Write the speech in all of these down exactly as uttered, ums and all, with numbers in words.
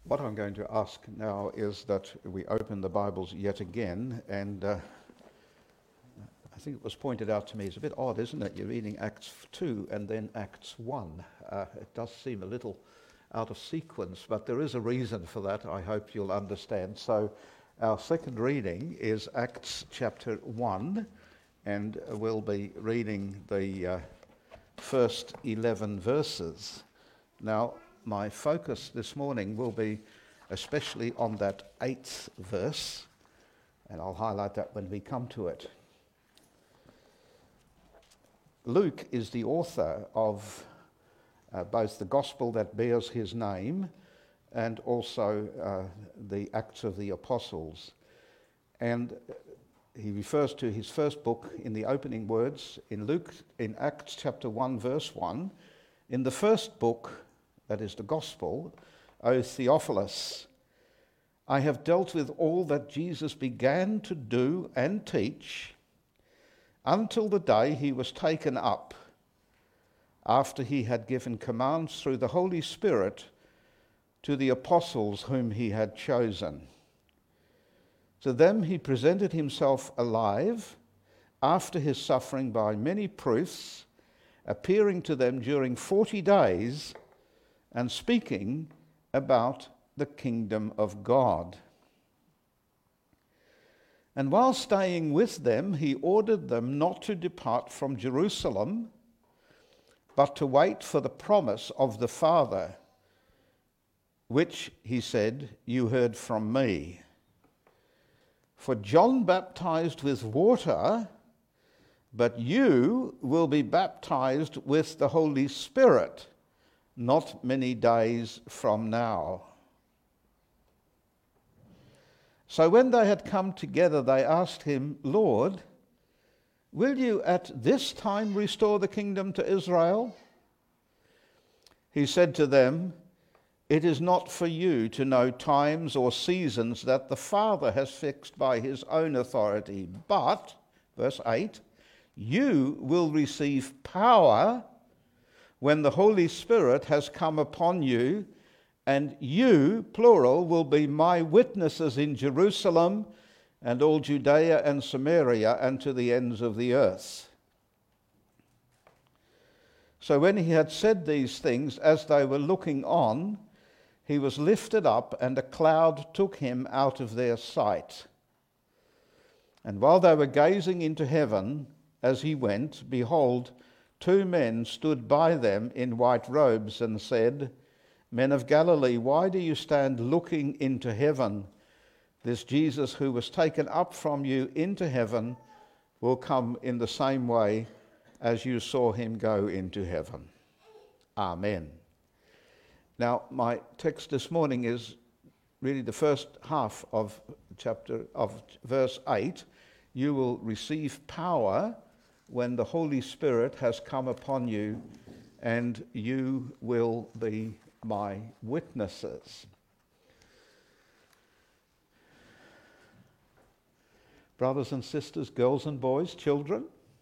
What I'm going to ask now is that we open the Bibles yet again, and uh, I think it was pointed out to me, it's a bit odd, isn't it? You're reading Acts two and then Acts one. Uh, it does seem a little out of sequence, but there is a reason for that, I hope you'll understand. So our second reading is Acts chapter one, and we'll be reading the uh, first eleven verses. Now, my focus this morning will be especially on that eighth verse, and I'll highlight that when we come to it. Luke is the author of uh, both the gospel that bears his name and also uh, the Acts of the Apostles. And he refers to his first book in the opening words in Luke, in Acts chapter one, verse one. In the first book, that is the gospel, O Theophilus, I have dealt with all that Jesus began to do and teach until the day he was taken up, after he had given commands through the Holy Spirit to the apostles whom he had chosen. To them he presented himself alive after his suffering by many proofs, appearing to them during forty days and speaking about the kingdom of God. And while staying with them, he ordered them not to depart from Jerusalem, but to wait for the promise of the Father, which, he said, you heard from me. For John baptized with water, but you will be baptized with the Holy Spirit not many days from now. So when they had come together, they asked him, Lord, will you at this time restore the kingdom to Israel? He said to them, it is not for you to know times or seasons that the Father has fixed by his own authority, but, verse eight, you will receive power when the Holy Spirit has come upon you, and you, plural, will be my witnesses in Jerusalem and all Judea and Samaria and to the ends of the earth. So when he had said these things, as they were looking on, he was lifted up, and a cloud took him out of their sight. And while they were gazing into heaven as he went, behold, two men stood by them in white robes and said, Men of Galilee, why do you stand looking into heaven? This Jesus who was taken up from you into heaven will come in the same way as you saw him go into heaven. Amen. Now, my text this morning is really the first half of chapter of verse eight. You will receive power when the Holy Spirit has come upon you, and you will be my witnesses. Brothers and sisters, girls and boys, children,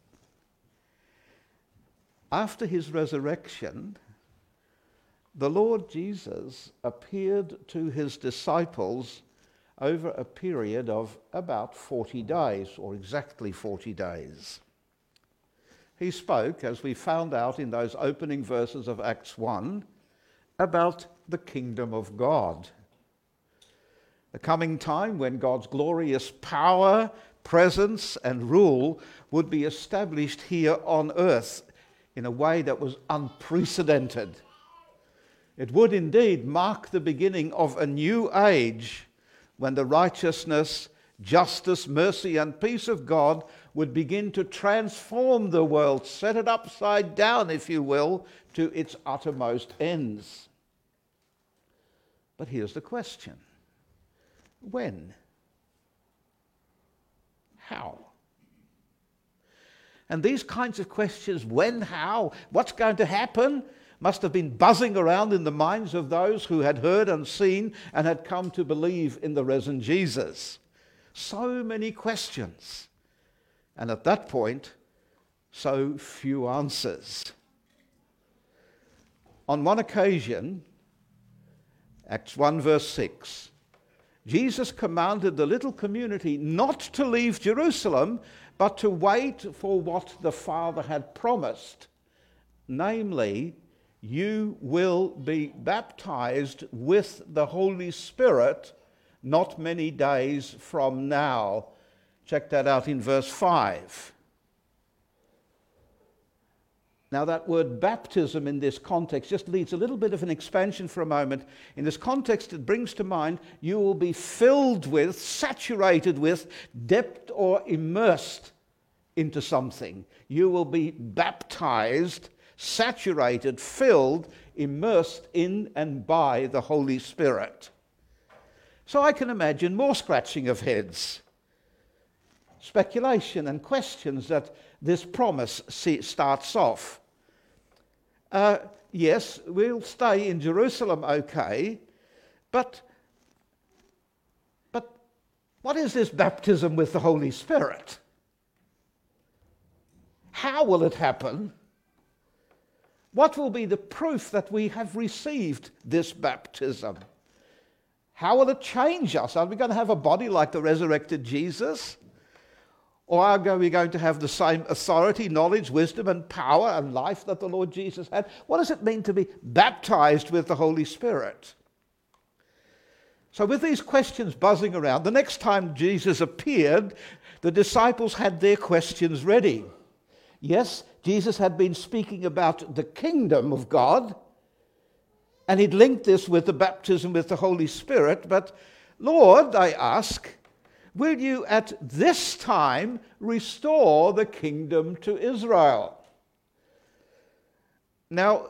after his resurrection, the Lord Jesus appeared to his disciples over a period of about forty days, or exactly forty days. He spoke, as we found out in those opening verses of Acts one, about the kingdom of God. The coming time when God's glorious power, presence, and rule would be established here on earth in a way that was unprecedented. It would indeed mark the beginning of a new age when the righteousness, justice, mercy, and peace of God would begin to transform the world, set it upside down, if you will, to its uttermost ends. But here's the question. When? How? And these kinds of questions, when, how, what's going to happen, must have been buzzing around in the minds of those who had heard and seen and had come to believe in the risen Jesus. So many questions. And at that point, so few answers. On one occasion, Acts one verse six. Jesus commanded the little community not to leave Jerusalem, but to wait for what the Father had promised. Namely, you will be baptized with the Holy Spirit not many days from now. Check that out in verse five. Now that word baptism in this context just leads a little bit of an expansion for a moment. In this context, it brings to mind you will be filled with, saturated with, dipped or immersed into something. You will be baptized, saturated, filled, immersed in and by the Holy Spirit. So I can imagine more scratching of heads, speculation and questions that this promise see, starts off. Uh, yes, we'll stay in Jerusalem, okay, but, but what is this baptism with the Holy Spirit? How will it happen? What will be the proof that we have received this baptism? How will it change us? Are we going to have a body like the resurrected Jesus? Or are we going to have the same authority, knowledge, wisdom, and power and life that the Lord Jesus had? What does it mean to be baptized with the Holy Spirit? So with these questions buzzing around, the next time Jesus appeared, the disciples had their questions ready. Yes, Jesus had been speaking about the kingdom of God, and he'd linked this with the baptism with the Holy Spirit. But, Lord, they ask, will you at this time restore the kingdom to Israel? Now,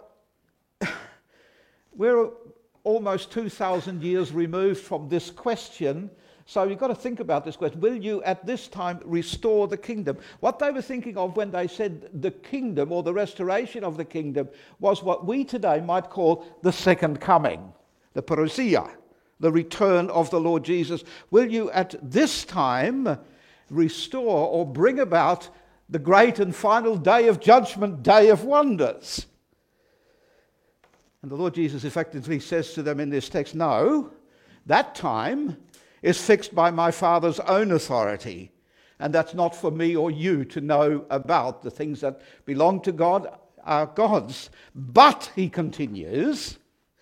we're almost two thousand years removed from this question, so you've got to think about this question. Will you at this time restore the kingdom? What they were thinking of when they said the kingdom or the restoration of the kingdom was what we today might call the second coming, the parousia, the return of the Lord Jesus. Will you at this time restore or bring about the great and final day of judgment, day of wonders? And the Lord Jesus effectively says to them in this text, no, that time is fixed by my Father's own authority. And that's not for me or you to know about. The things that belong to God are God's. But, he continues,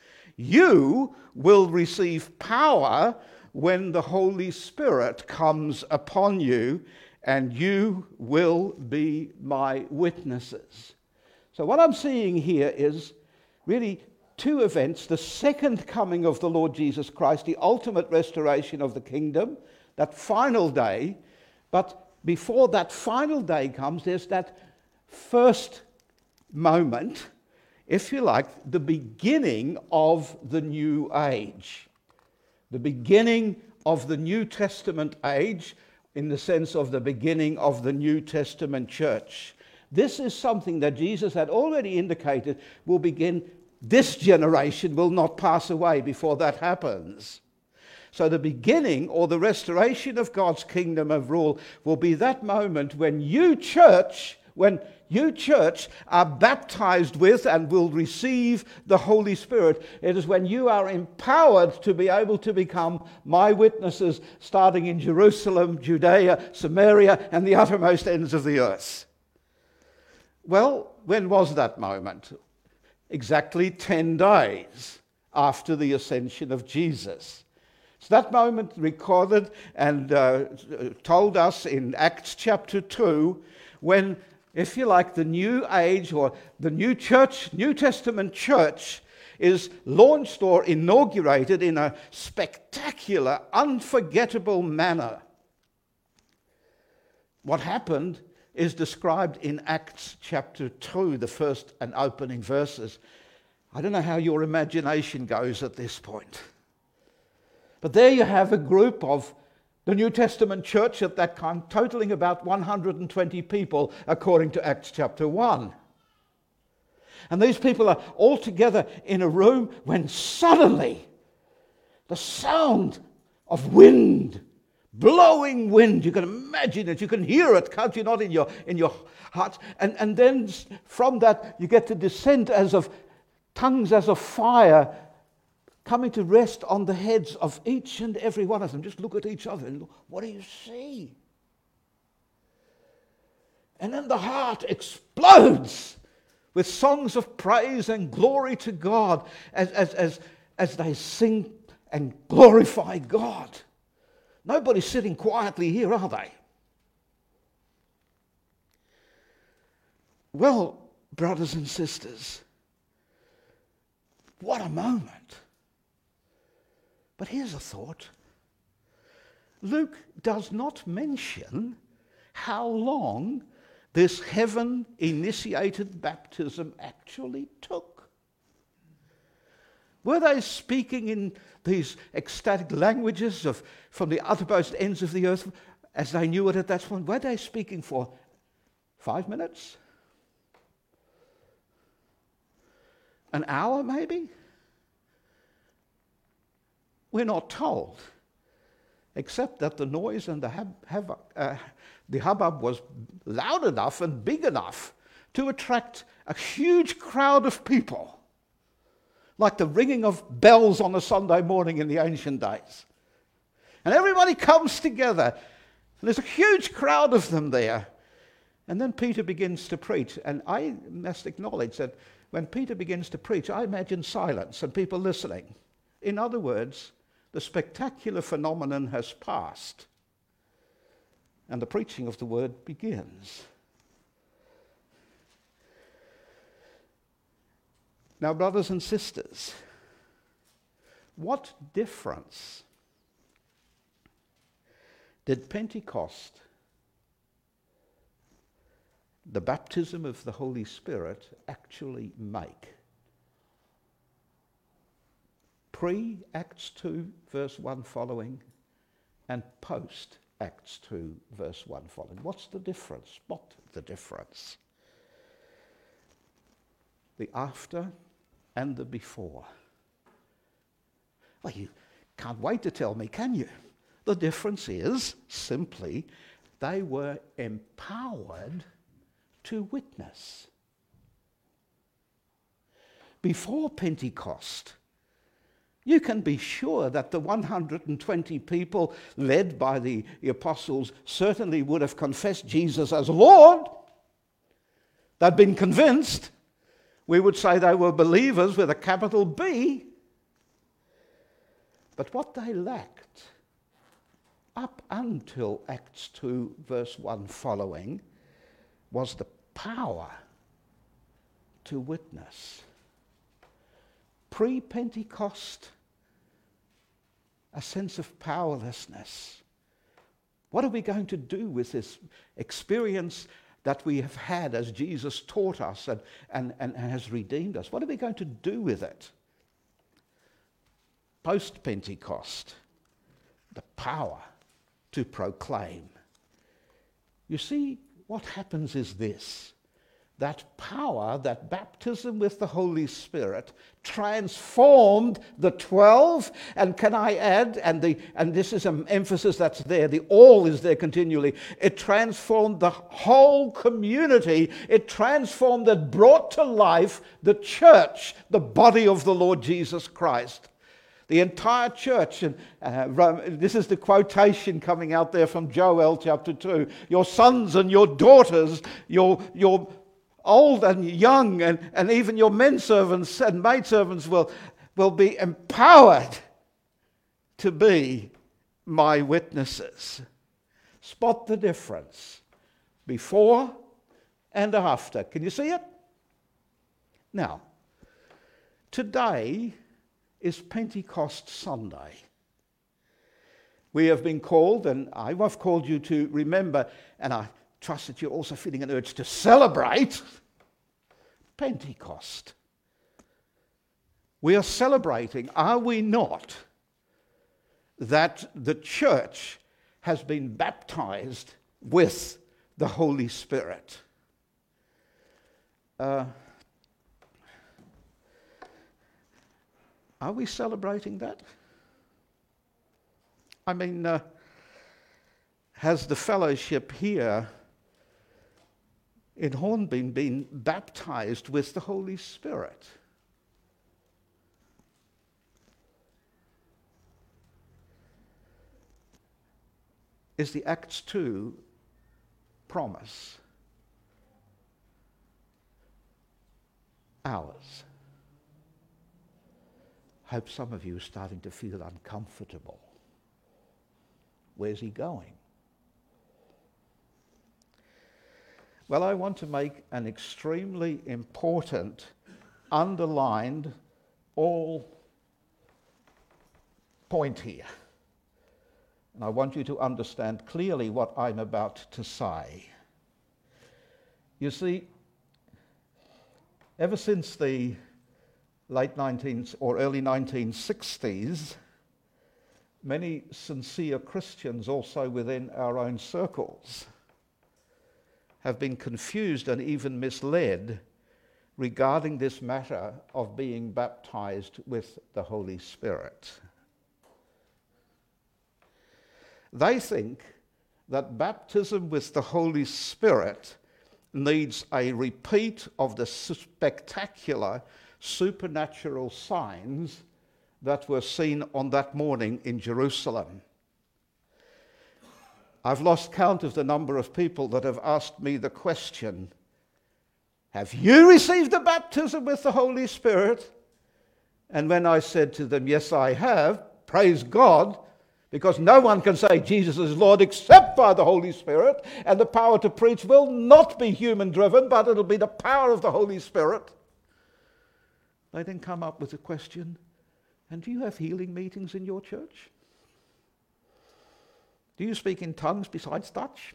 you will receive power when the Holy Spirit comes upon you, and you will be my witnesses. So what I'm seeing here is really two events: the second coming of the Lord Jesus Christ, the ultimate restoration of the kingdom, that final day. But before that final day comes, there's that first moment, if you like, the beginning of the new age. The beginning of the New Testament age, in the sense of the beginning of the New Testament church. This is something that Jesus had already indicated will begin. This generation will not pass away before that happens. So the beginning or the restoration of God's kingdom of rule will be that moment when you church, when you church are baptized with and will receive the Holy Spirit. It is when you are empowered to be able to become my witnesses, starting in Jerusalem, Judea, Samaria, and the uttermost ends of the earth. Well, when was that moment? Exactly ten days after the ascension of Jesus. It's that moment recorded and uh, told us in Acts chapter two, when, if you like, the new age or the new church, New Testament church is launched or inaugurated in a spectacular, unforgettable manner. What happened is described in Acts chapter two, the first and opening verses. I don't know how your imagination goes at this point. But there you have a group of the New Testament church at that time, totaling about one hundred twenty people, according to Acts chapter one. And these people are all together in a room when suddenly the sound of wind, blowing wind, you can imagine it, you can hear it, can't you, not in your in your heart? And, and then from that you get the descent as of tongues as of fire coming to rest on the heads of each and every one of them. Just look at each other and look, what do you see? And then the heart explodes with songs of praise and glory to God as, as, as, as they sing and glorify God. Nobody's sitting quietly here, are they? Well, brothers and sisters, what a moment. But here's a thought. Luke does not mention how long this heaven-initiated baptism actually took. Were they speaking in these ecstatic languages of from the uttermost ends of the earth as they knew it at that point? Were they speaking for five minutes? An hour maybe? We're not told, except that the noise and the, hab, hab, uh, the hubbub was loud enough and big enough to attract a huge crowd of people, like the ringing of bells on a Sunday morning in the ancient days. And everybody comes together, and there's a huge crowd of them there. And then Peter begins to preach, and I must acknowledge that when Peter begins to preach, I imagine silence and people listening. In other words, the spectacular phenomenon has passed, and the preaching of the word begins. Now, brothers and sisters, what difference did Pentecost, the baptism of the Holy Spirit, actually make? Pre-Acts two, verse one following, and post-Acts two, verse one following. What's the difference? Spot the difference. The after and the before. Well, you can't wait to tell me, can you? The difference is simply they were empowered to witness. Before Pentecost, you can be sure that the one hundred twenty people led by the apostles certainly would have confessed Jesus as Lord. They'd been convinced. We would say they were believers with a capital B. But what they lacked, up until Acts two, verse one following, was the power to witness. Pre-Pentecost, a sense of powerlessness. What are we going to do with this experience that we have had as Jesus taught us and, and, and has redeemed us? What are we going to do with it? Post-Pentecost, the power to proclaim. You see, what happens is this. That power, that baptism with the Holy Spirit, transformed the twelve, and can I add, and the and this is an emphasis that's there, the all is there continually, it transformed the whole community, it transformed, it brought to life the church, the body of the Lord Jesus Christ. The entire church, and uh, this is the quotation coming out there from Joel chapter two, your sons and your daughters, your your old and young, and, and even your men servants and maid servants will, will be empowered to be my witnesses. Spot the difference before and after. Can you see it? Now, today is Pentecost Sunday. We have been called, and I have called you to remember, and I trust that you're also feeling an urge to celebrate Pentecost. We are celebrating, are we not, that the church has been baptized with the Holy Spirit. Uh, are we celebrating that? I mean, uh, has the fellowship here in Hornby been baptized with the Holy Spirit? is the Acts two promise. Ours. Hope some of you are starting to feel uncomfortable. Where's he going? Well, I want to make an extremely important, underlined, all point here. And I want you to understand clearly what I'm about to say. You see, ever since the late nineteen or early nineteen sixties, many sincere Christians also within our own circles have been confused and even misled regarding this matter of being baptized with the Holy Spirit. They think that baptism with the Holy Spirit needs a repeat of the spectacular supernatural signs that were seen on that morning in Jerusalem. I've lost count of the number of people that have asked me the question, have you received the baptism with the Holy Spirit? And when I said to them, yes, I have, praise God, because no one can say Jesus is Lord except by the Holy Spirit, and the power to preach will not be human-driven, but it'll be the power of the Holy Spirit. They then come up with the question, and do you have healing meetings in your church? Do you speak in tongues besides Dutch?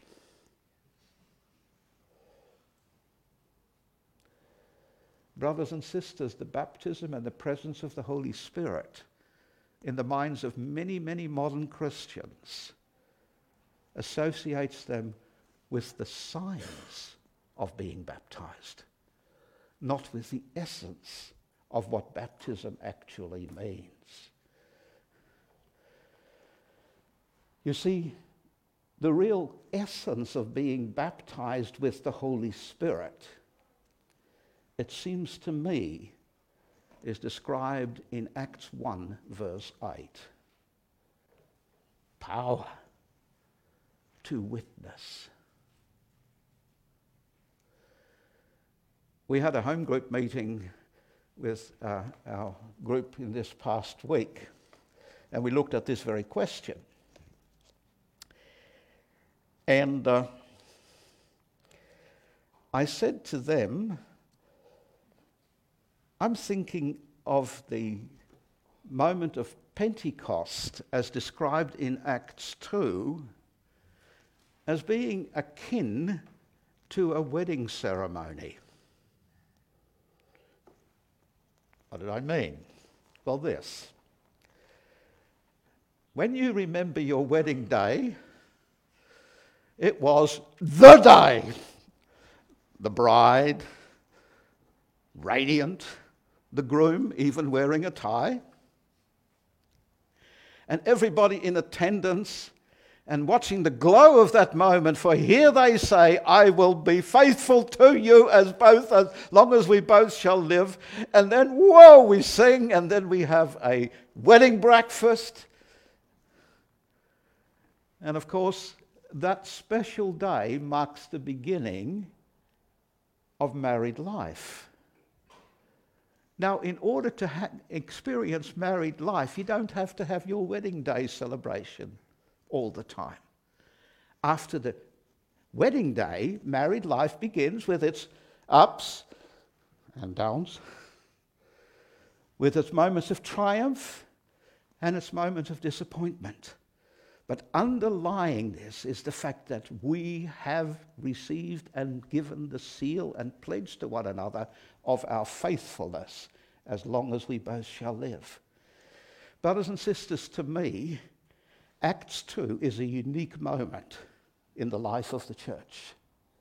Brothers and sisters, the baptism and the presence of the Holy Spirit in the minds of many, many modern Christians associates them with the signs of being baptized, not with the essence of what baptism actually means. You see, the real essence of being baptized with the Holy Spirit, it seems to me, is described in Acts one, verse eight. Power to witness. We had a home group meeting with uh, our group in this past week, and we looked at this very question. And uh, I said to them, I'm thinking of the moment of Pentecost as described in Acts two as being akin to a wedding ceremony. What did I mean? Well, this. When you remember your wedding day, it was the day. The bride, radiant, the groom even wearing a tie, and everybody in attendance and watching the glow of that moment, for here they say, I will be faithful to you as both as long as we both shall live. And then, whoa, we sing, and then we have a wedding breakfast. And of course, that special day marks the beginning of married life. Now, in order to ha- experience married life, you don't have to have your wedding day celebration all the time. After the wedding day, married life begins with its ups and downs, with its moments of triumph and its moments of disappointment. But underlying this is the fact that we have received and given the seal and pledge to one another of our faithfulness as long as we both shall live. Brothers and sisters, to me, Acts two is a unique moment in the life of the church.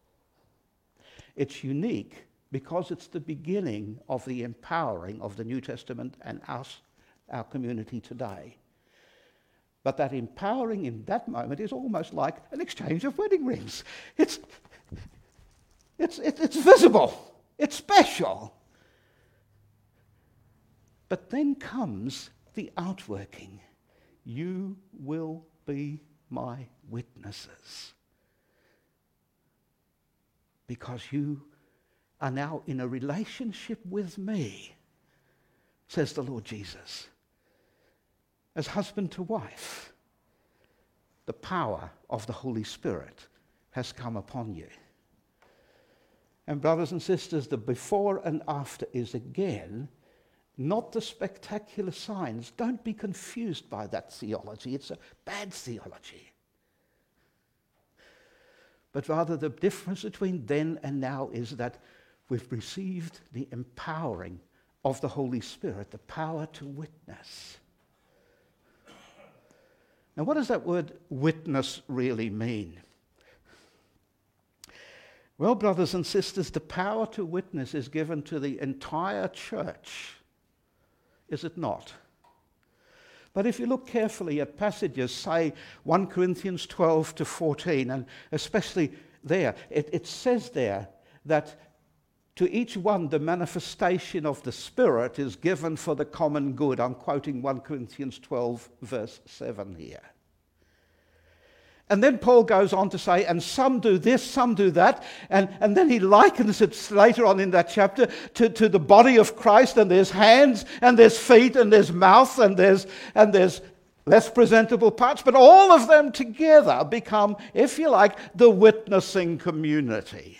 It's unique because it's the beginning of the empowering of the New Testament and us, our community today. But that empowering in that moment is almost like an exchange of wedding rings. It's, it's, it's, it's visible. It's special. But then comes the outworking. You will be my witnesses. Because you are now in a relationship with me, says the Lord Jesus. As husband to wife, the power of the Holy Spirit has come upon you. And brothers and sisters, the before and after is again not the spectacular signs. Don't be confused by that theology. It's a bad theology. But rather the difference between then and now is that we've received the empowering of the Holy Spirit, the power to witness. Now, what does that word witness really mean? Well, brothers and sisters, the power to witness is given to the entire church, is it not? But if you look carefully at passages, say First Corinthians twelve to fourteen, and especially there, it, it says there that to each one the manifestation of the Spirit is given for the common good. I'm quoting First Corinthians twelve, verse seven here. And then Paul goes on to say, and some do this, some do that, and, and then he likens it later on in that chapter to, to the body of Christ, and there's hands, and there's feet, and there's mouth, and there's, and there's less presentable parts, but all of them together become, if you like, the witnessing community.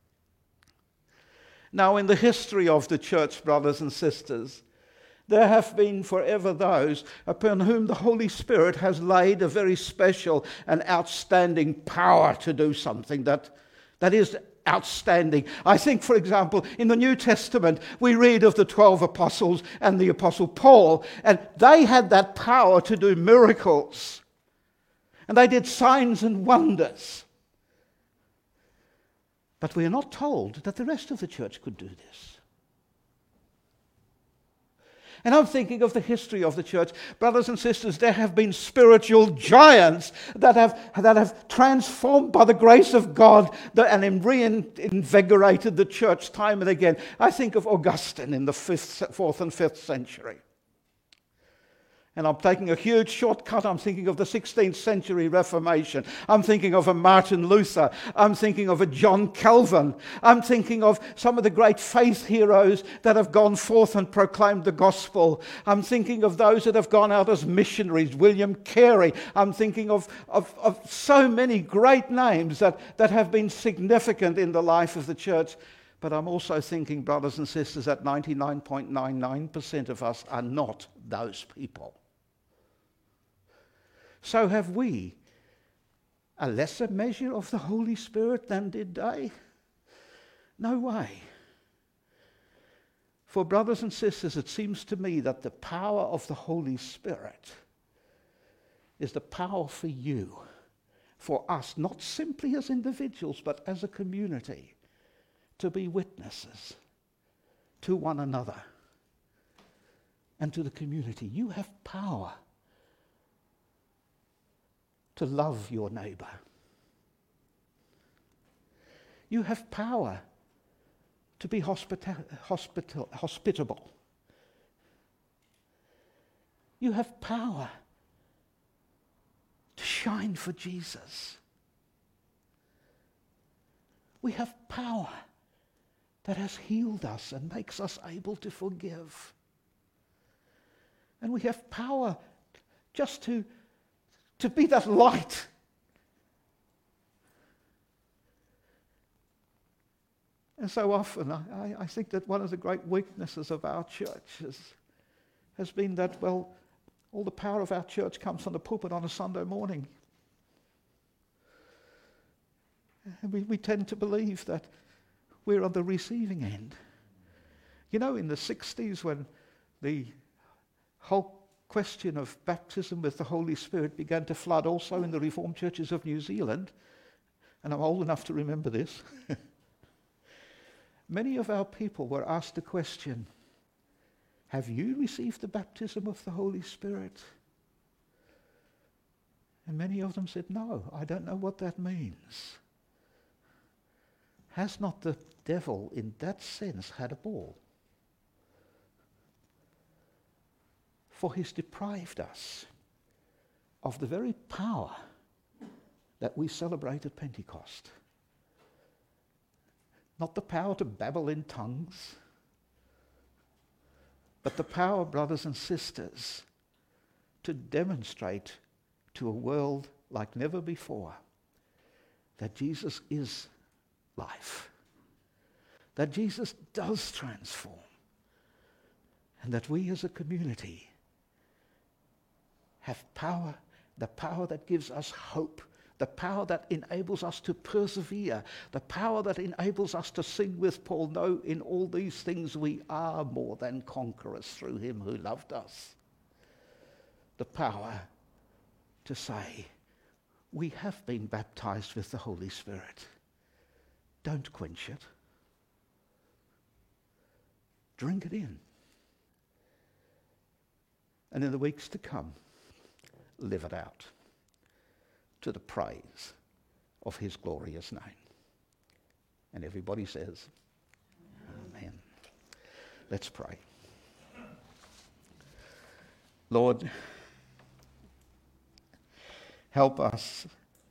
Now, in the history of the church, brothers and sisters, there have been forever those upon whom the Holy Spirit has laid a very special and outstanding power to do something that, that is outstanding. I think, for example, in the New Testament, we read of the twelve apostles and the apostle Paul, and they had that power to do miracles. And they did signs and wonders. But we are not told that the rest of the church could do this. And I'm thinking of the history of the church. Brothers and sisters, there have been spiritual giants that have, that have transformed by the grace of God and reinvigorated the church time and again. I think of Augustine in the fifth, fourth and fifth century. And I'm taking a huge shortcut. I'm thinking of the sixteenth century Reformation. I'm thinking of a Martin Luther. I'm thinking of a John Calvin. I'm thinking of some of the great faith heroes that have gone forth and proclaimed the gospel. I'm thinking of those that have gone out as missionaries, William Carey. I'm thinking of, of, of so many great names that, that have been significant in the life of the church. But I'm also thinking, brothers and sisters, that ninety-nine point nine nine percent of us are not those people. So have we a lesser measure of the Holy Spirit than did they? No way. For brothers and sisters, it seems to me that the power of the Holy Spirit is the power for you, for us, not simply as individuals, but as a community, to be witnesses to one another and to the community. You have power to love your neighbor. You have power to be hospita- hospital- hospitable. You have power to shine for Jesus. We have power that has healed us and makes us able to forgive. And we have power just to to be that light. And so often, I, I think that one of the great weaknesses of our church has, has been that, well, all the power of our church comes from the pulpit on a Sunday morning. And we, we tend to believe that we're on the receiving end. You know, in the sixties, when the whole question of baptism with the Holy Spirit began to flood also in the Reformed churches of New Zealand, and I'm old enough to remember this, many of our people were asked the question, have you received the baptism of the Holy Spirit? And many of them said, no, I don't know what that means. Has not the devil in that sense had a ball? For he's deprived us of the very power that we celebrate at Pentecost. Not the power to babble in tongues, but the power, brothers and sisters, to demonstrate to a world like never before that Jesus is life, that Jesus does transform, and that we as a community have power, the power that gives us hope, the power that enables us to persevere, the power that enables us to sing with Paul, no, in all these things we are more than conquerors through him who loved us. The power to say, we have been baptized with the Holy Spirit. Don't quench it. Drink it in. And in the weeks to come, live it out to the praise of his glorious name. And everybody says, Amen. Let's pray. Lord, help us.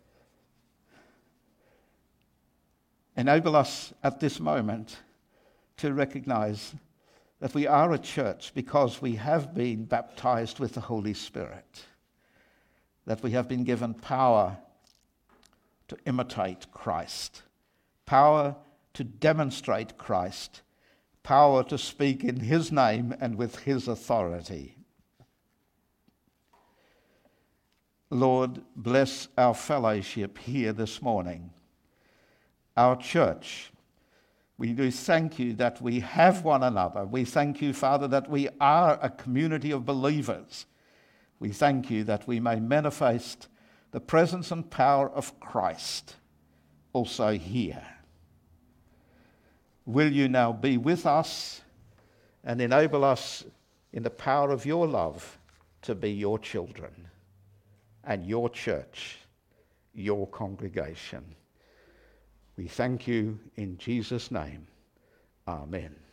Enable us at this moment to recognize that we are a church because we have been baptized with the Holy Spirit, that we have been given power to imitate Christ, power to demonstrate Christ, power to speak in his name and with his authority. Lord, bless our fellowship here this morning, our church. We do thank you that we have one another. We thank you, Father, that we are a community of believers. We thank you that we may manifest the presence and power of Christ also here. Will you now be with us and enable us in the power of your love to be your children and your church, your congregation. We thank you in Jesus' name. Amen.